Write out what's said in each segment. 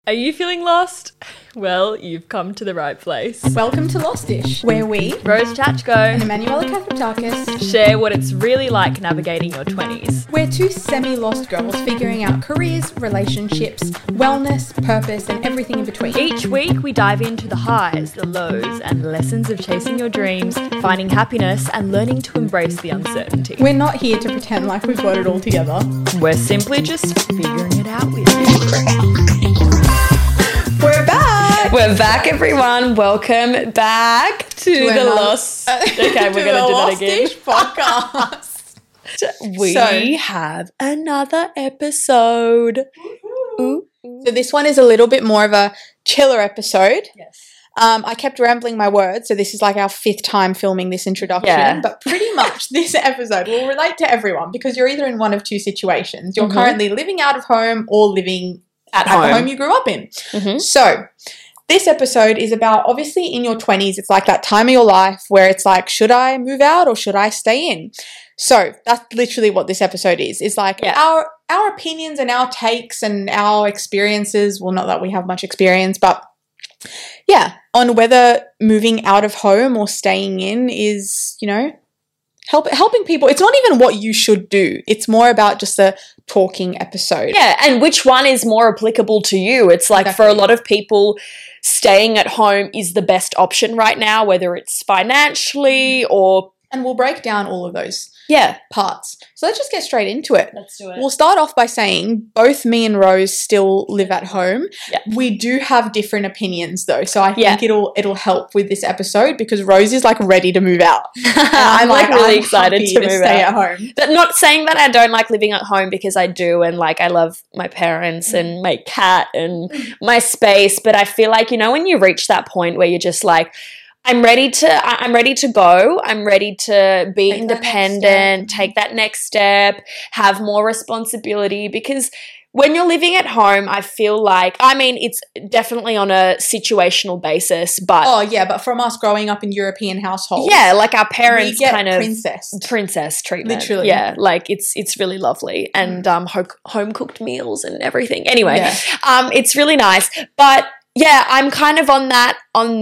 Are you feeling lost? Well, you've come to the right place. Welcome to Lostish, where we, Rose Chachko and Emanuela Kathaptakis, share what it's really like navigating your 20s. we're two semi-lost girls figuring out careers, relationships, wellness, purpose, and everything in between. Each week, we dive into the highs, the lows, and lessons of chasing your dreams, finding happiness, and learning to embrace the uncertainty. We're not here to pretend like we've got it all together. We're simply just figuring it out with you. We're back! We're back, everyone. Welcome back to the another- Lost. Okay, we're going to do that again. Lostish podcast. We have another episode. Ooh. So this one is a little bit more of a chiller episode. Yes. I kept rambling my words, so this is like our 5th time filming this introduction. Yeah. But pretty much this episode will relate to everyone because you're either in one of two situations. You're currently living out of home or living at the home you grew up in. So this episode is about, obviously in your 20s, it's like that time of your life where it's like, should I move out or should I stay in? So that's literally what this episode is. It's like our opinions and our takes and our experiences. Well, not that we have much experience, but yeah, on whether moving out of home or staying in is, you know, helping people. It's not even what you should do. It's more about just a talking episode. Yeah, and which one is more applicable to you? It's like for a lot of people, staying at home is the best option right now, whether it's financially or... And we'll break down all of those parts. So let's just get straight into it. Let's do it. We'll start off by saying both me and Rose still live at home. Yeah. We do have different opinions though. So I think it'll help with this episode because Rose is like ready to move out. I'm like really excited happy to move stay out. at home. But not saying that I don't like living at home, because I do, and like I love my parents and my cat and my space, but I feel like, you know, when you reach that point where you're just like, I'm ready to go. I'm ready to be independent, take that next step, have more responsibility, because when you're living at home, I feel like, I mean, it's definitely on a situational basis, but Oh yeah, but from us growing up in European households. yeah, like our parents we get kind of princess treatment. Literally. Yeah, like it's really lovely, and home cooked meals and everything. Anyway, it's really nice, but yeah, I'm kind of on that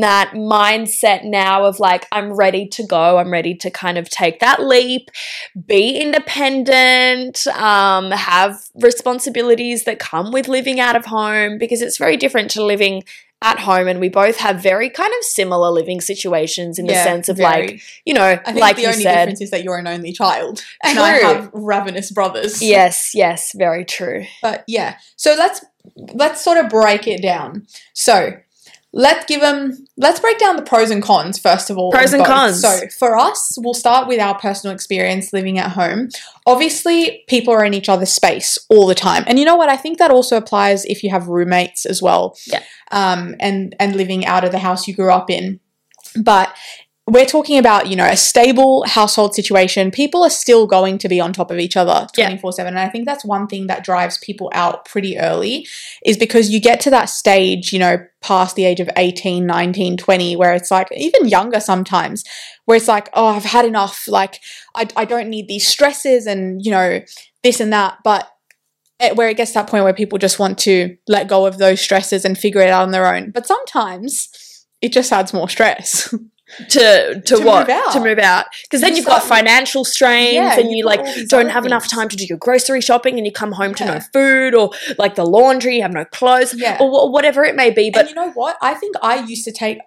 mindset now of like, I'm ready to go. I'm ready to kind of take that leap, be independent, have responsibilities that come with living out of home, because it's very different to living at home, and we both have very kind of similar living situations in the sense of like, you know, I think like the you only said. difference is that you're an only child and I have ravenous brothers. Yes, very true. But yeah, so let's sort of break it down. So let's break down the pros and cons first of all. Pros and cons. So for us, we'll start with our personal experience living at home. Obviously, people are in each other's space all the time. And you know what? I think that also applies if you have roommates as well. Yeah. And living out of the house you grew up in. But we're talking about, you know, a stable household situation. People are still going to be on top of each other 24/7. And I think that's one thing that drives people out pretty early, is because you get to that stage, you know, past the age of 18, 19, 20, where it's like, even younger sometimes, where it's like, oh, I've had enough. Like, I don't need these stresses and, you know, this and that. But where it gets to that point where people just want to let go of those stresses and figure it out on their own. But sometimes it just adds more stress. To what? Move out. To move out. Because then you've got financial strains, and you like don't have enough time to do your grocery shopping, and you come home to no food, or like the laundry, you have no clothes, or whatever it may be. But and you know what? I think I used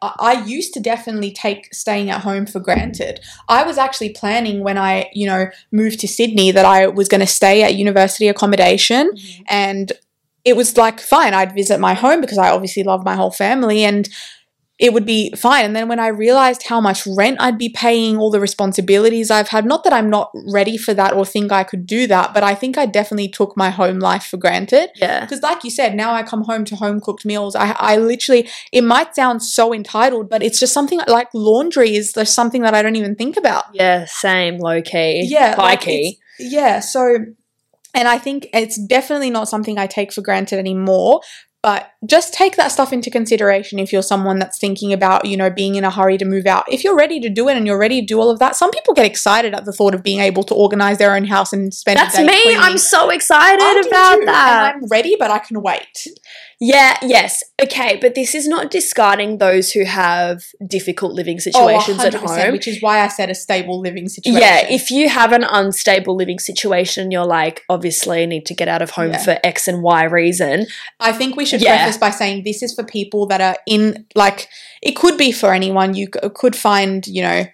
to definitely take staying at home for granted. I was actually planning when I, you know, moved to Sydney that I was going to stay at university accommodation, and it was like, fine, I'd visit my home because I obviously love my whole family, and it would be fine. And then when I realized how much rent I'd be paying, all the responsibilities I've had, not that I'm not ready for that or think I could do that, but I think I definitely took my home life for granted. Yeah. Because like you said, now I come home to home cooked meals. I literally, it might sound so entitled, but it's just something like laundry is just something that I don't even think about. yeah, same, low key, Yeah. high key. So, and I think it's definitely not something I take for granted anymore. But just take that stuff into consideration if you're someone that's thinking about, you know, being in a hurry to move out. If you're ready to do it and you're ready to do all of that, some people get excited at the thought of being able to organize their own house and spend That's a day me. cleaning. I'm so excited about that. And I'm ready, but I can wait. Yeah, yes. Okay, but this is not discarding those who have difficult living situations at home. Which is why I said a stable living situation. Yeah, if you have an unstable living situation, you're like, obviously I need to get out of home for X and Y reason. I think we should preface by saying this is for people that are in, like, it could be for anyone. You could find, you know,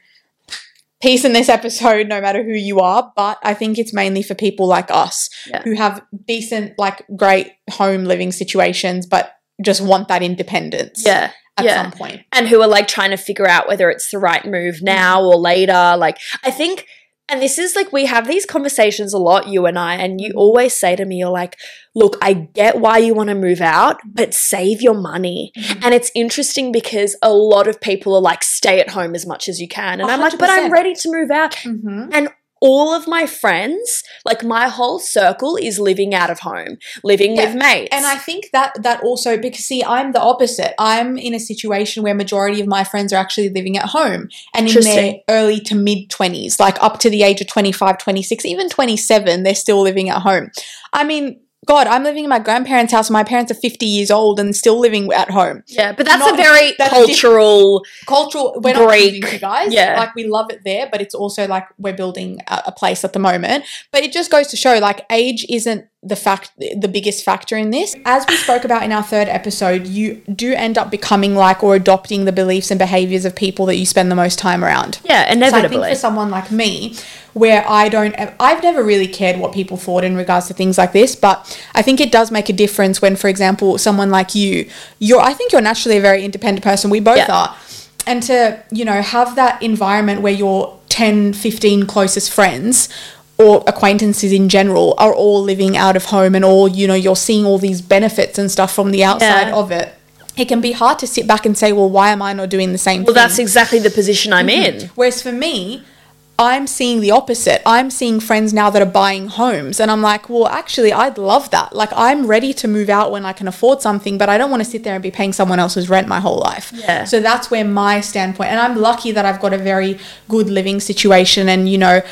peace in this episode no matter who you are, but I think it's mainly for people like us who have decent, like, great home living situations but just want that independence at some point. And who are like trying to figure out whether it's the right move now or later. Like, I think, and this is like, we have these conversations a lot, you and I, and you always say to me, you're like, look, I get why you want to move out, but save your money. And it's interesting because a lot of people are like, stay at home as much as you can. And 100%. I'm like, but I'm ready to move out. And all of my friends, like my whole circle is living out of home, living with mates. And I think that also, because see, I'm the opposite. I'm in a situation where majority of my friends are actually living at home and in their early to mid 20s, like up to the age of 25, 26, even 27, they're still living at home. I mean, God, I'm living in my grandparents' house. My parents are 50 years old and still living at home. Yeah, but that's a very cultural. We're not leaving you guys. Yeah. Like, we love it there, but it's also like we're building a place at the moment. But it just goes to show, like, age isn't the biggest factor in this. As we spoke about in our third episode, you do end up becoming like or adopting the beliefs and behaviors of people that you spend the most time around. Yeah, inevitably. So I think for someone like me, where I've never really cared what people thought in regards to things like this, but I think it does make a difference when, for example, someone like I think you're naturally a very independent person. We both are. And to, you know, have that environment where your 10, 15 closest friends or acquaintances in general are all living out of home and all, you know, you're seeing all these benefits and stuff from the outside of it. It can be hard to sit back and say, well, why am I not doing the same thing? Well, that's exactly the position I'm in. Whereas for me, I'm seeing the opposite. I'm seeing friends now that are buying homes and I'm like, well, actually, I'd love that. Like, I'm ready to move out when I can afford something, but I don't want to sit there and be paying someone else's rent my whole life. Yeah. So that's where my standpoint, and I'm lucky that I've got a very good living situation and, you know,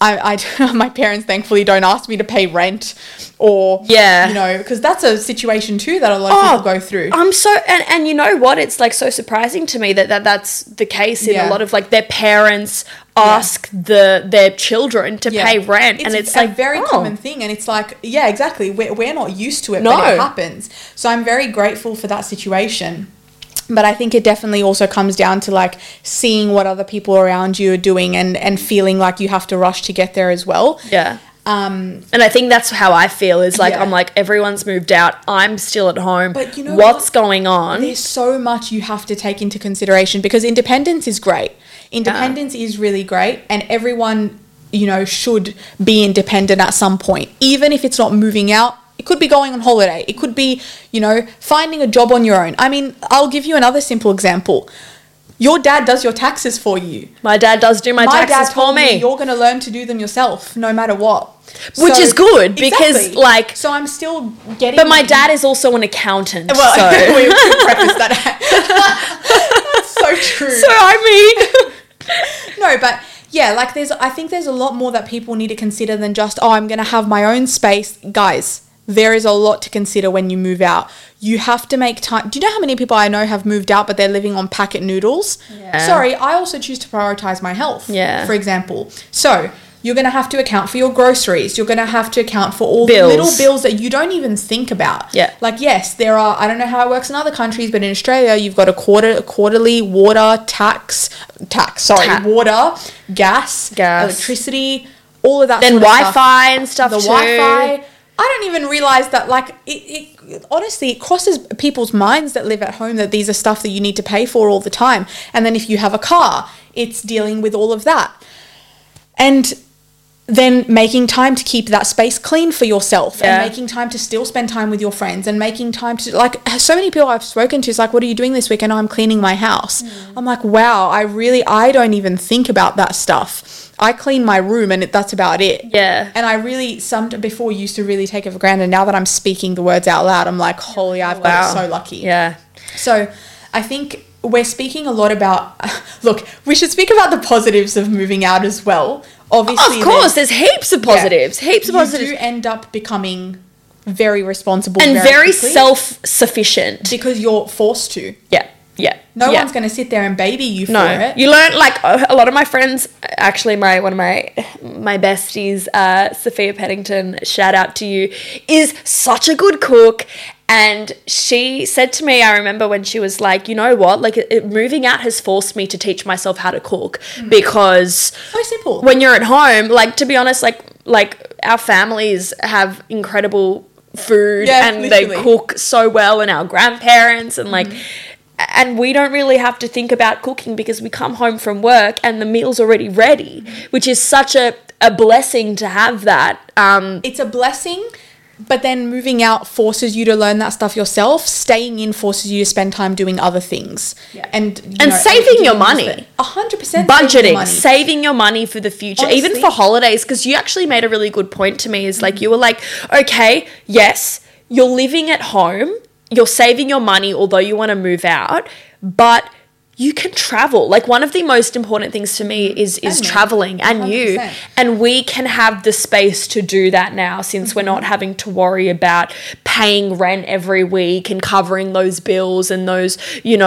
my parents thankfully don't ask me to pay rent or, you know, because that's a situation too that a lot of people go through. I'm so, and you know what? It's like so surprising to me that's the case in a lot of like their parents ask their children to pay rent. And it's like a very common thing. And it's like, yeah, exactly. We're not used to it, but it happens. So I'm very grateful for that situation. But I think it definitely also comes down to like seeing what other people around you are doing and feeling like you have to rush to get there as well. Yeah. And I think that's how I feel is like, I'm like, everyone's moved out. I'm still at home. But you know what's going on? There's so much you have to take into consideration because independence is great. Independence is really great. And everyone, you know, should be independent at some point. Even if it's not moving out. It could be going on holiday. It could be, you know, finding a job on your own. I mean, I'll give you another simple example. Your dad does your taxes for you. My dad does do my taxes for me. You're going to learn to do them yourself no matter what. Which is good because like... So I'm still getting... But my dad is also an accountant. Well, so. we preface that. That's so true. So I mean... No, but... Yeah, like I think there's a lot more that people need to consider than just, I'm going to have my own space. Guys, there is a lot to consider when you move out. You have to make time. Do you know how many people I know have moved out but they're living on packet noodles? Yeah. Sorry, I also choose to prioritize my health, for example. So you're going to have to account for your groceries. You're going to have to account for all the little bills that you don't even think about. Yeah. Like, yes, there are, I don't know how it works in other countries, but in Australia, you've got a quarterly water water, gas, electricity, all of that then sort of Wi-Fi stuff. and stuff the too. Wi-Fi. I don't even realize that, like, it honestly, it crosses people's minds that live at home that these are stuff that you need to pay for all the time. And then if you have a car, it's dealing with all of that. And then making time to keep that space clean for yourself Yeah. and making time to still spend time with your friends and making time to, like, so many people I've spoken to is like, what are you doing this weekend? Oh, I'm cleaning my house. I'm like, wow, I don't even think about that stuff. I clean my room and that's about it. Yeah. And I really, before used to really take it for granted. Now that I'm speaking the words out loud, I'm like, holy, I've got it so lucky. Yeah. So I think we're speaking a lot about, look, we should speak about the positives of moving out as well. Obviously, Of course, there's heaps of positives. Heaps of positives. You do end up becoming very responsible And very quickly self-sufficient. because you're forced to. Yeah. Yeah. No yeah. one's going to sit there and baby you for it. You learn, like, a lot of my friends, actually one of my besties, Sophia Peddington, shout out to you, is such a good cook. And she said to me, I remember when she was like, you know what, like moving out has forced me to teach myself how to cook because So simple. when you're at home, like, to be honest, like our families have incredible food and literally. they cook so well, and our grandparents and like, and we don't really have to think about cooking because we come home from work and the meal's already ready, which is such a blessing to have that. It's a blessing, but then moving out forces you to learn that stuff yourself. Staying in forces you to spend time doing other things. Yeah. And saving your money. 100%. Budgeting, saving your money for the future, Honestly. even for holidays, because you actually made a really good point to me, is like, you were like, okay, yes, you're living at home, you're saving your money, although you want to move out, but you can travel. Like, one of the most important things to me is traveling, and 100%. and we can have the space to do that now, since we're not having to worry about paying rent every week and covering those bills and those,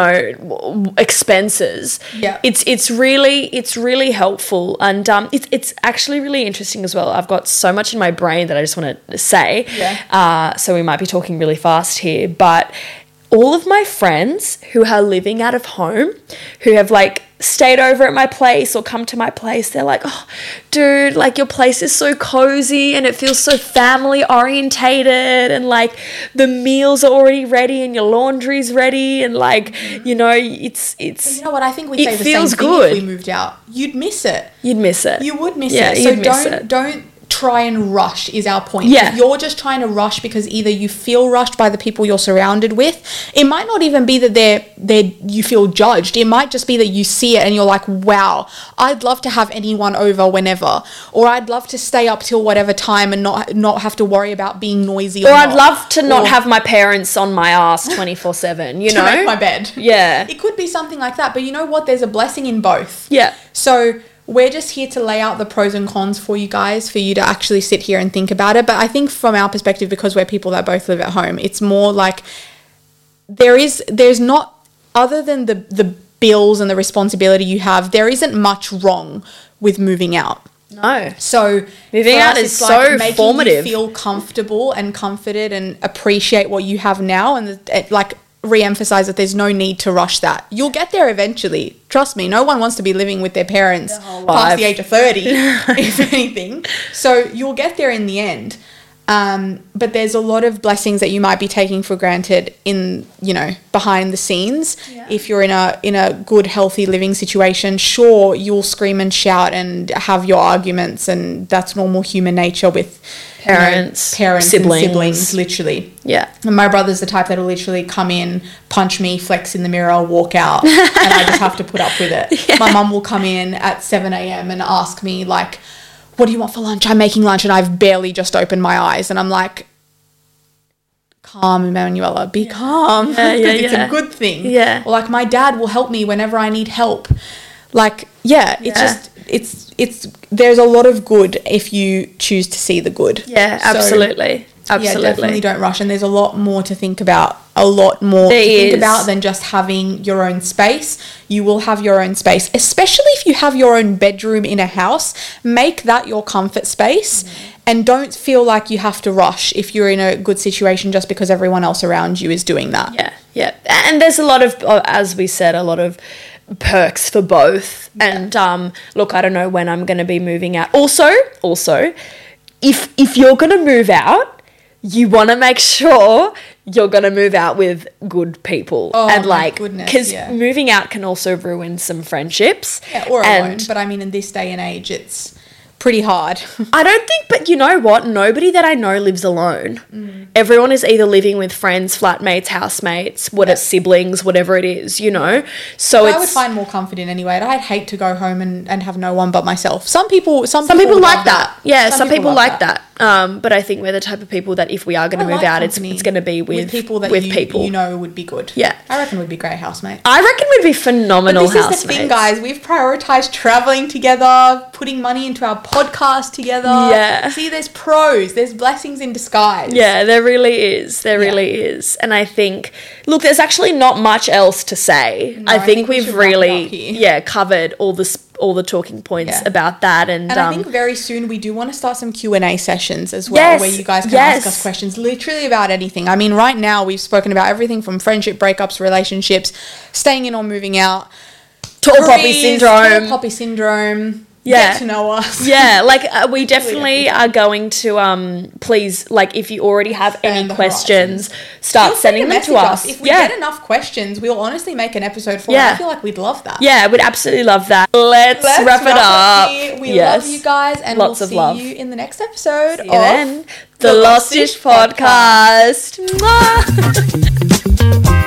expenses. Yeah. It's really helpful, and it's actually really interesting as well. I've got so much in my brain that I just want to say. Yeah. So we might be talking really fast here, but all of my friends who are living out of home, who have like stayed over at my place or come to my place, they're like, oh, dude, like your place is so cozy and it feels so family orientated, and like the meals are already ready and your laundry's ready, and like, it's You know what? I think we'd say the same thing if we moved out. You'd miss it. You'd miss it. You would miss Yeah, it. So you'd miss it. don't try and rush is our point. Yeah. If you're just trying to rush because either you feel rushed by the people you're surrounded with, it might not even be that you feel judged. It might just be that you see it and you're like, wow, I'd love to have anyone over whenever, or I'd love to stay up till whatever time and not have to worry about being noisy. Or I'd love to not have my parents on my ass 24/7, to make my bed. Yeah. It could be something like that, but you know what? There's a blessing in both. Yeah. So we're just here to lay out the pros and cons for you guys, for you to actually sit here and think about it. But I think from our perspective, because we're people that both live at home, it's more like there's not, other than the bills and the responsibility you have, there isn't much wrong with moving out. No. So moving for out us, is it's so making formative. you feel comfortable and comforted and appreciate what you have now, and re-emphasize that there's no need to rush that. You'll get there eventually. Trust me, no one wants to be living with their parents past the age of 30, if anything. So you'll get there in the end. But there's a lot of blessings that you might be taking for granted behind the scenes. Yeah. If you're in a good, healthy living situation, sure, you'll scream and shout and have your arguments, and that's normal human nature with parents, siblings, literally. Yeah. And my brother's the type that'll literally come in, punch me, flex in the mirror, walk out, and I just have to put up with it. Yeah. My mum will come in at 7 a.m. and ask me, like, what do you want for lunch? I'm making lunch and I've barely just opened my eyes. And I'm like, calm, Emanuela, be calm. It's a good thing. Yeah. Or like, my dad will help me whenever I need help. Like, it's there's a lot of good if you choose to see the good. Yeah, absolutely. Yeah, definitely don't rush. And there's a lot more to think about. Than just having your own space. You will have your own space, especially if you have your own bedroom in a house. Make that your comfort space, and don't feel like you have to rush if you're in a good situation just because everyone else around you is doing that. Yeah. And there's a lot of, as we said, a lot of perks for both. And look, I don't know when I'm going to be moving out. Also, if you're going to move out, you want to make sure you're going to move out with good people. Oh, and my goodness, because moving out can also ruin some friendships. Yeah, or alone. But I mean, in this day and age, it's pretty hard. I don't think, but you know what? Nobody that I know lives alone. Everyone is either living with friends, flatmates, housemates, siblings, whatever it is, you know? So I would find more comfort in anyway. I'd hate to go home and have no one but myself. Some people like that. Yeah, some people like that. But I think we're the type of people that if we are going to move out, it's going to be with people that you know would be good. Yeah. I reckon we'd be great housemates. I reckon we'd be phenomenal housemates. But this is the thing, guys. We've prioritised travelling together, putting money into our podcast together. Yeah. See, there's pros. There's blessings in disguise. Yeah, there really is. There really is. And I think, look, there's actually not much else to say. No, I think we've really covered all the talking points about that. And I think very soon we do want to start some Q&A sessions as well, where you guys can ask us questions literally about anything. I mean, right now we've spoken about everything from friendship, breakups, relationships, staying in or moving out, tall poppy syndrome. Get to know us. Yeah, like we definitely are going to please, like, if you already have any questions, start sending them to us. If we get enough questions, we'll honestly make an episode for it. I feel like we'd love that. Yeah, we'd absolutely love that. Let's wrap it up. We love you guys, and we'll see you in the next episode of the Lost-ish Podcast. Mwah!